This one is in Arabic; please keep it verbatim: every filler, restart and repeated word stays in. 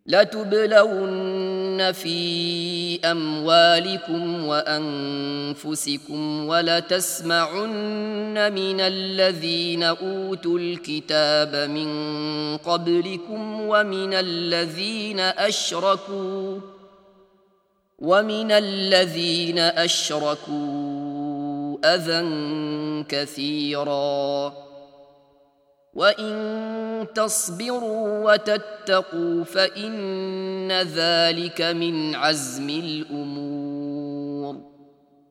لتبلون في أموالكم وأنفسكم ولتسمعن من الذين أوتوا الكتاب من قبلكم ومن الذين أشركوا ومن الذين أشركوا أذى كثيرا وإن تصبروا وتتقوا فإن ذلك من عزم الأمور.